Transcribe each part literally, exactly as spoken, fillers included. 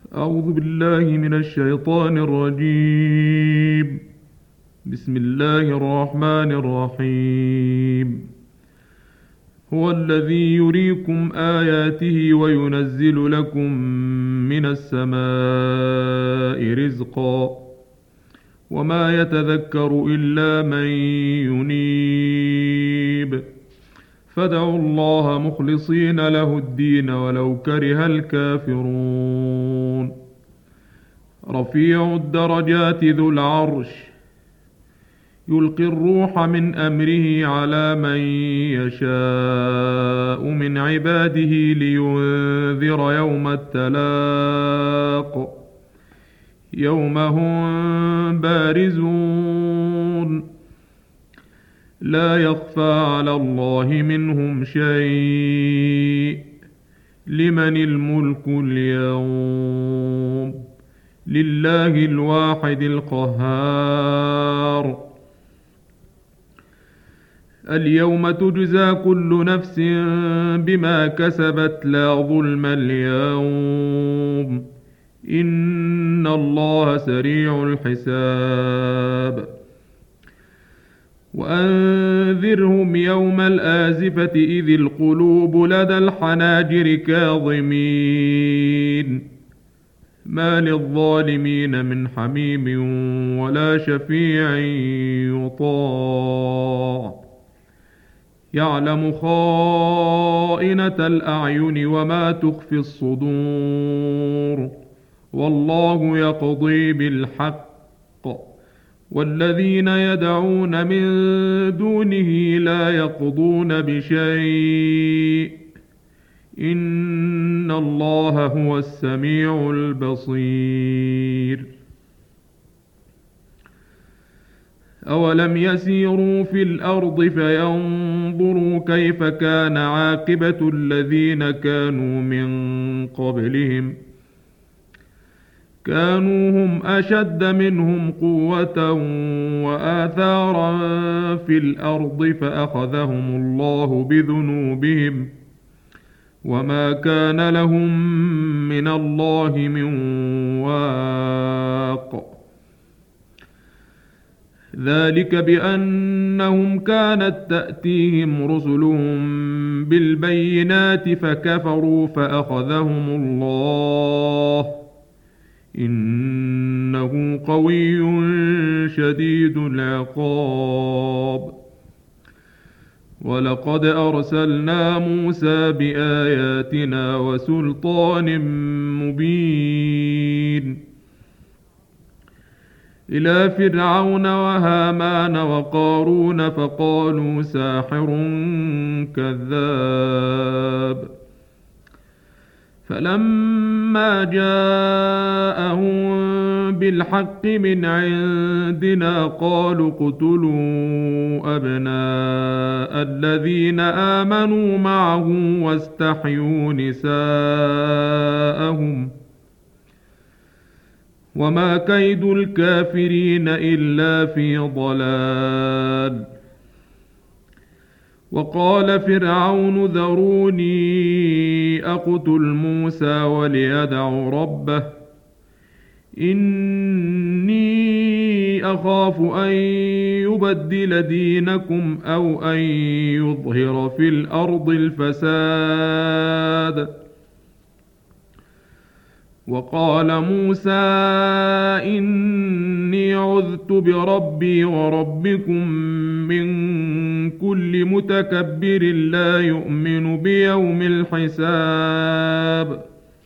أعوذ بالله من الشيطان الرجيم. بسم الله الرحمن الرحيم. هو الذي يريكم آياته وينزل لكم من السماء رزقا وما يتذكر إلا من ينيب فادعوا الله مخلصين له الدين ولو كره الكافرون. رفيع الدرجات ذو العرش يلقي الروح من أمره على من يشاء من عباده لينذر يوم التلاق يوم هم بارزون لا يخفى على الله منهم شيء. لمن الملك اليوم؟ لله الواحد القهار. اليوم تجزى كل نفس بما كسبت لا ظلم اليوم إن الله سريع الحساب. وأنذرهم يوم الآزفة إذ القلوب لدى الحناجر كاظمين ما للظالمين من حميم ولا شفيع يطاع يعلم خائنة الأعين وما تخفي الصدور والله يقضي بالحق والذين يدعون من دونه لا يقضون بشيء إن الله هو السميع البصير. أولم يسيروا في الأرض فينظروا كيف كان عاقبة الذين كانوا من قبلهم كانوا هم أشد منهم قوة وآثارا في الأرض فأخذهم الله بذنوبهم وما كان لهم من الله من واق. ذلك بأنهم كانت تأتيهم رسلهم بالبينات فكفروا فأخذهم الله إنه قوي شديد العقاب. ولقد أرسلنا موسى بآياتنا وسلطان مبين إلى فرعون وهامان وقارون فقالوا ساحر كذاب. فلما جاءهم بالحق من عندنا قالوا اقتلوا أبناء الذين آمنوا معه واستحيوا نساءهم وما كيد الكافرين إلا في ضلال. وقال فرعون ذروني أقتل موسى وليدع ربه إني أخاف أن يبدل دينكم أو أن يظهر في الأرض الفساد. وقال موسى إني عذت بربي وربكم من كل متكبر لا يؤمن بيوم الحساب.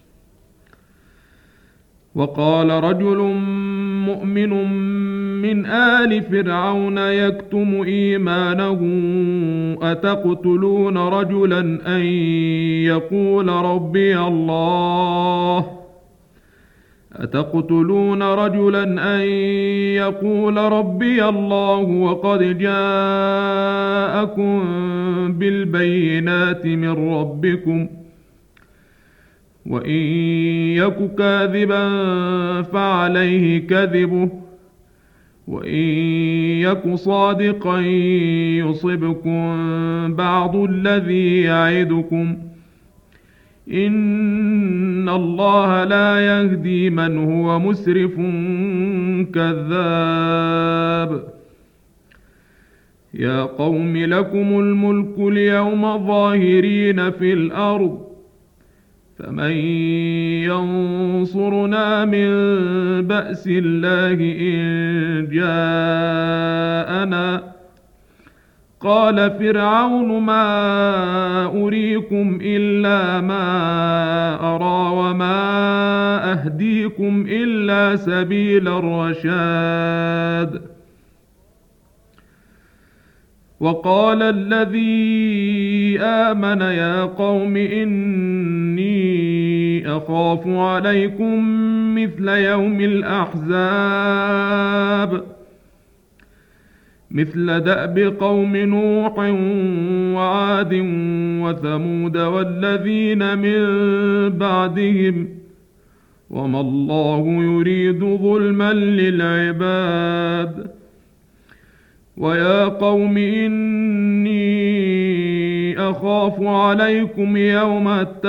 وقال رجل مؤمن من آل فرعون يكتم إيمانه أتقتلون رجلا أن يقول ربي الله أتقتلون رجلا أن يقول ربي الله وقد جاءكم بالبينات من ربكم وإن يك كاذبا فعليه كذبه وإن يك صادقا يصبكم بعض الذي يعدكم إن إن الله لا يهدي من هو مسرف كذاب يا قوم لكم الملك اليوم ظاهرين في الأرض فمن ينصرنا من بأس الله إن جاءنا قال فرعون ما أريكم إلا ما أرى وما أهديكم إلا سبيل الرشاد وقال الذي آمن يا قوم إني أخاف عليكم مثل يوم الأحزاب مثل دأب قوم نوح وعاد وثمود والذين من بعدهم وما الله يريد ظلما للعباد ويا قوم إني أخاف عليكم يوم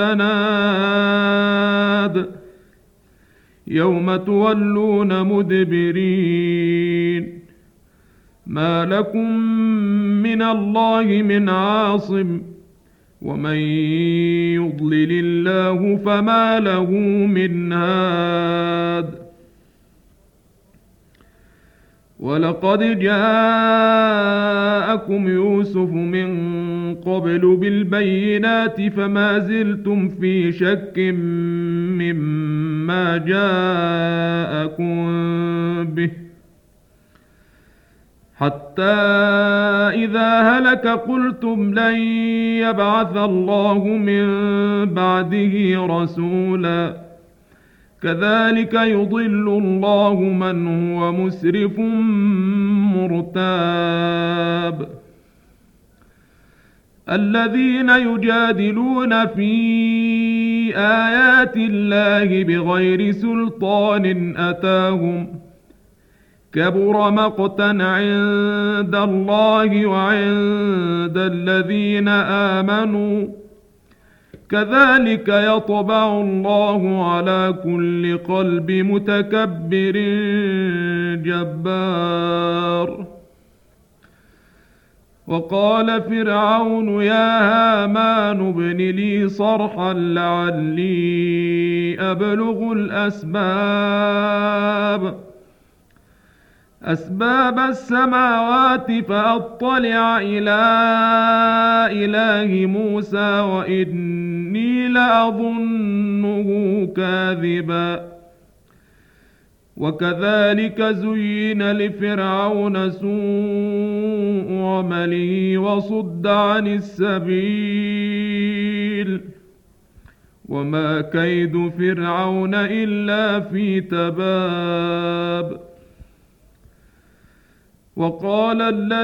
التناد يوم تولون مدبرين ما لكم من الله من عاصم ومن يضلل الله فما له من هاد ولقد جاءكم يوسف من قبل بالبينات فما زلتم في شك مما جاءكم به حتى إذا هلك قلتم لن يبعث الله من بعده رسولا كذلك يضل الله من هو مسرف مرتاب الذين يجادلون في آيات الله بغير سلطان أتاهم كبر مقتا عند الله وعند الذين آمنوا كذلك يطبع الله على كل قلب متكبر جبار وقال فرعون يا هامان ابن لي صرحا لعلي أبلغ الأسباب أسباب السماوات فأطلع إلى إله موسى وإني لأظنه كاذبا وكذلك زين لفرعون سوء عمله وصد عن السبيل وما كيد فرعون إلا في تباب وقال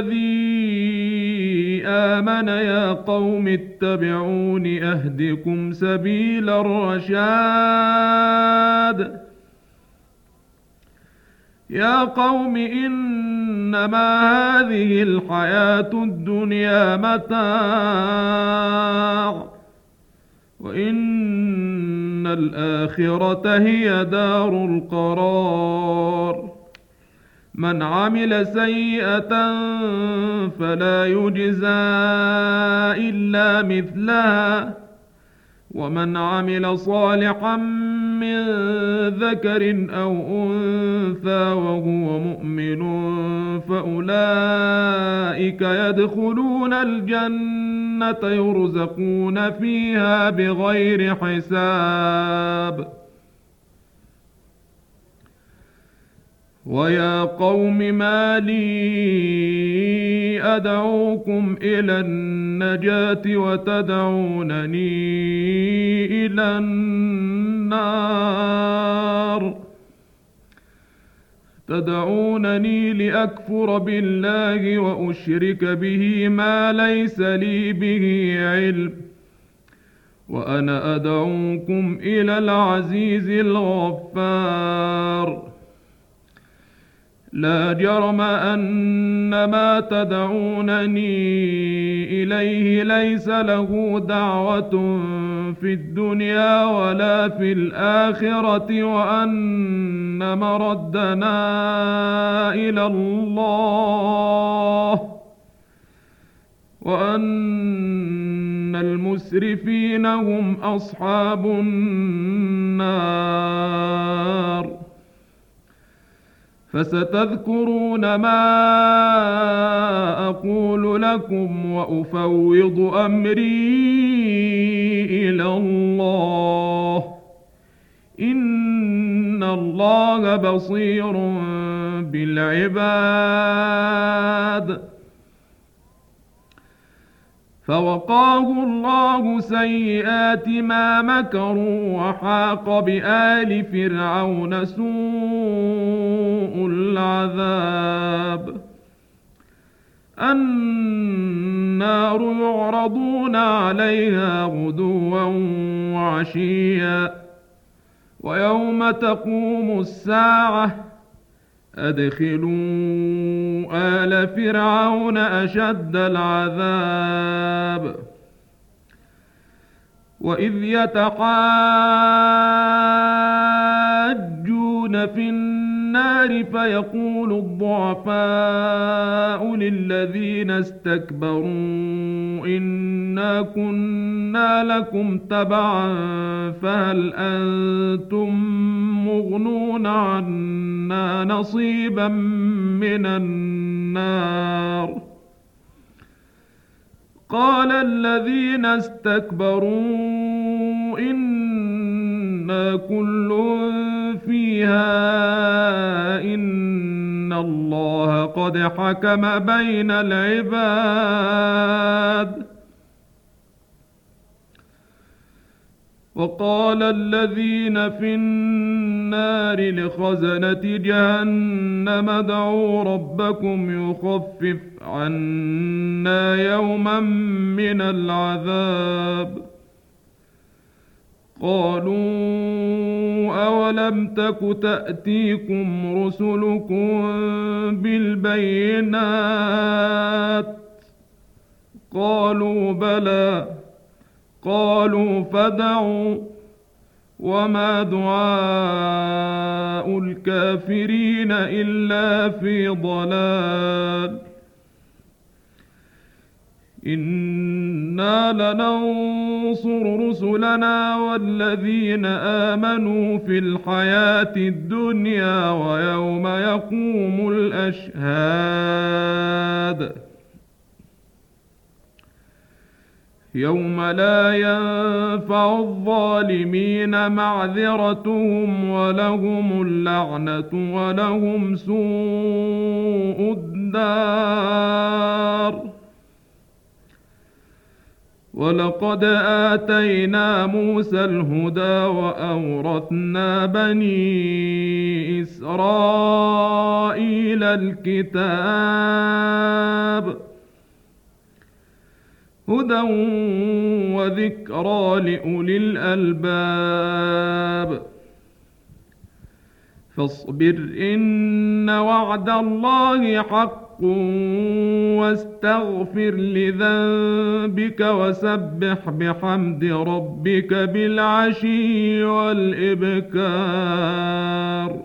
الذي آمن يا قوم اتبعون أهدكم سبيل الرشاد يا قوم إنما هذه الحياة الدنيا متاع وإن الآخرة هي دار القرار من عمل سيئة فلا يجزى إلا مثلها ومن عمل صالحا من ذكر أو أنثى وهو مؤمن فأولئك يدخلون الجنة يرزقون فيها بغير حساب ويا قوم ما لي أدعوكم إلى النجاة وتدعونني إلى النار تدعونني لأكفر بالله وأشرك به ما ليس لي به علم وأنا أدعوكم إلى العزيز الغفار لا جرم أن ما تدعونني إليه ليس له دعوة في الدنيا ولا في الآخرة وأن مردنا إلى الله وأن المسرفين هم أصحاب النار. فستذكرون ما أقول لكم وأفوض أمري إلى الله إن الله بصير بالعباد. فوقاه الله سيئات ما مكروا وحاق بآل فرعون سوء العذاب. النار يعرضون عليها غدوا وعشيا ويوم تقوم الساعة أدخلوا آل فرعون أشد العذاب. وإذ يتحاجون في النار فيقول الضعفاء للذين استكبروا إنا كنا لكم تبعا فهل أنتم مغنون عنا نصيبا من النار. قال الذين استكبروا إنا كل فيها إن الله قد حكم بين العباد. وقال الذين في النار لخزنة جهنم ادعوا ربكم يخفف عنا يوما من العذاب. قالوا أولم تك تأتيكم رسلكم بالبينات قالوا بلى قالوا فادعوا وما دعاء الكافرين إلا في ضلال. إنا لننصر رسلنا والذين آمنوا في الحياة الدنيا ويوم يقوم الأشهاد. يوم لا ينفع الظالمين معذرتهم ولهم اللعنة ولهم سوء الدار. ولقد آتينا موسى الهدى وأورثنا بني إسرائيل الكتاب هدى وذكرى لأولي الألباب. فاصبر إن وعد الله حق واستغفر لذنبك وسبح بحمد ربك بالعشي والإبكار.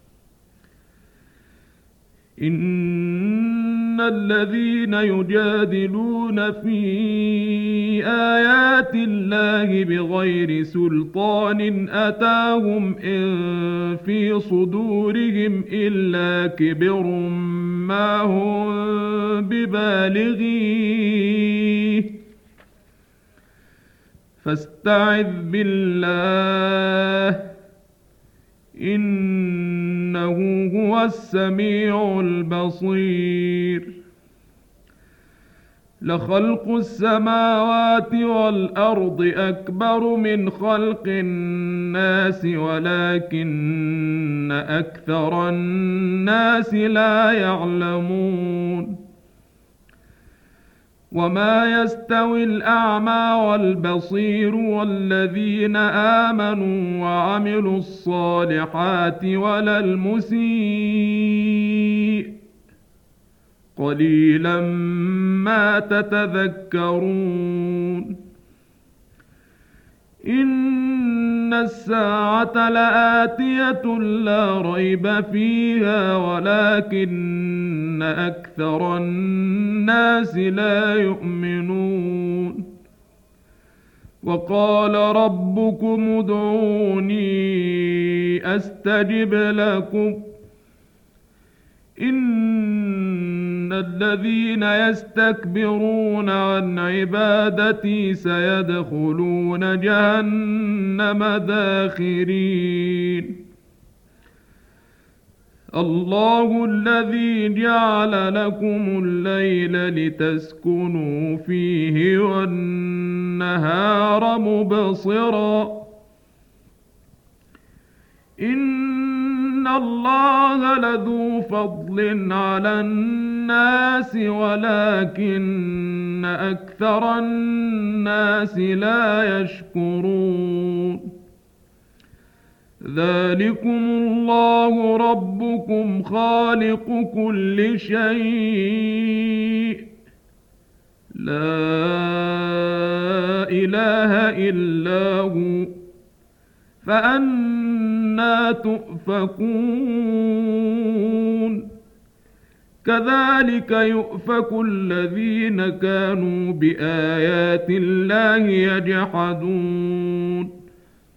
إن الذين يجادلون في آيات الله بغير سلطان أتاهم إن في صدورهم إلا كبر ما هم ببالغيه فاستعذ بالله إنه هو السميع البصير. لخلق السماوات والأرض أكبر من خلق الناس ولكن أكثر الناس لا يعلمون. وما يستوي الأعمى والبصير والذين آمنوا وعملوا الصالحات ولا المسيء قليلا ما تتذكرون إن الساعة لآتية لا ريب فيها ولكن أكثر الناس لا يؤمنون وقال ربكم ادعوني أستجب لكم إن الذين يستكبرون عن عبادتي سيدخلون جهنم داخرين الله الذي جعل لكم الليل لتسكنوا فيه والنهار مبصرا إن الله لذو فضل على الناس ولكن أكثر الناس لا يشكرون ذلكم الله ربكم خالق كل شيء لا إله إلا هو فأنى تؤفكون كذلك يؤفك الذين كانوا بآيات الله يجحدون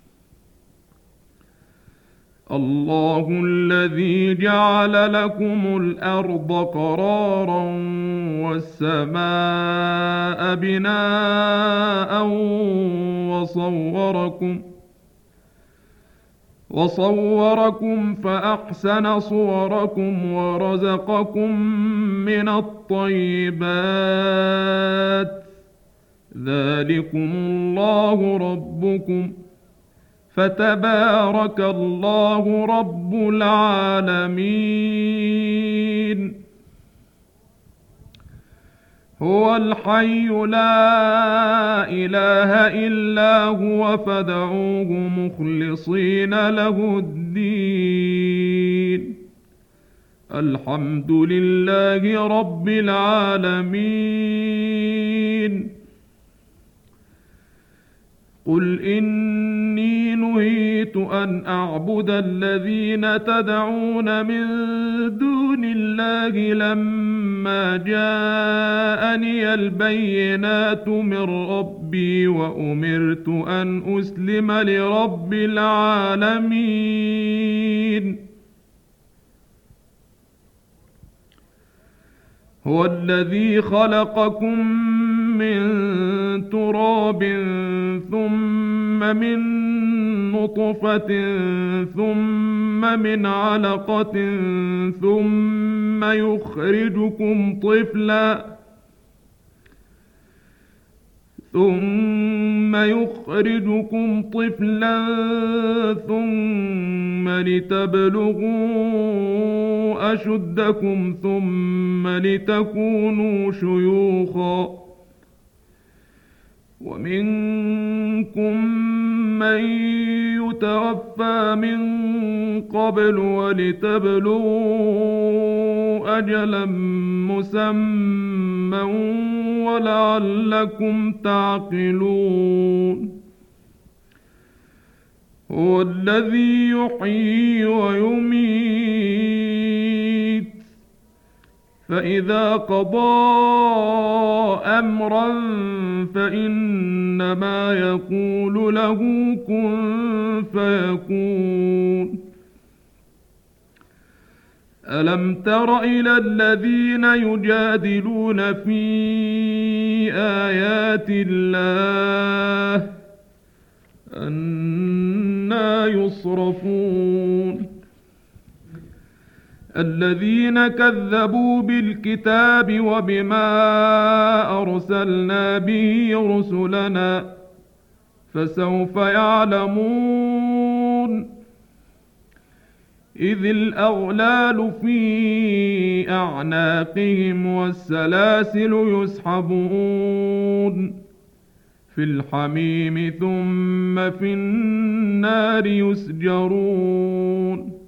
الله الذي جعل لكم الأرض قرارا والسماء بناء وصوركم وصوركم فأحسن صوركم ورزقكم من الطيبات ذلكم الله ربكم فتبارك الله رب العالمين هو الحي لا إله إلا هو فادعوه مخلصين له الدين الحمد لله رب العالمين قل إني نهيت أن أعبد الذين تدعون من دون الله لما جاءني البينات من ربي وأمرت أن أسلم لرب العالمين هو الذي خلقكم من تراب ثم من نطفة ثم من علقة ثم يخرجكم طفلا ثم يخرجكم طفلا ثم لتبلغوا أشدكم ثم لتكونوا شيوخا ومنكم من يتوفى من قبل ولتبلغوا أجلا مسمى ولعلكم تعقلون هو الذي يحيي ويميت فإذا قضى أمرا فإنما يقول له كن فيكون ألم تر إلى الذين يجادلون في آيات الله أنى يصرفون الذين كذبوا بالكتاب وبما أرسلنا به رسلنا فسوف يعلمون إذ الأغلال في أعناقهم والسلاسل يسحبون في الحميم ثم في النار يسجرون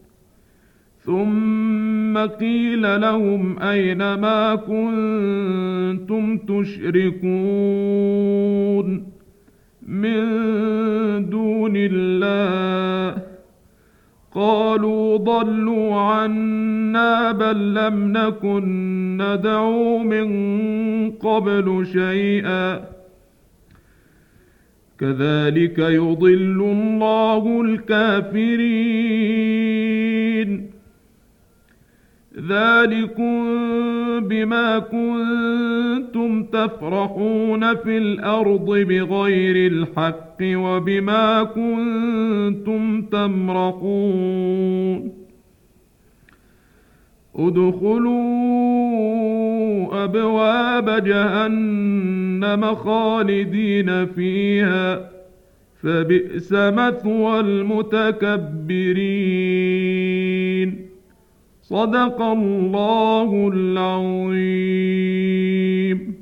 ثم قيل لهم أين ما كنتم تشركون من دون الله قالوا ضلوا عنا بل لم نكن ندعو من قبل شيئا كذلك يضل الله الكافرين ذلكم بما كنتم تفرحون في الأرض بغير الحق وبما كنتم تمرحون ادخلوا أبواب جهنم خالدين فيها فبئس مثوى المتكبرين صدق الله العظيم.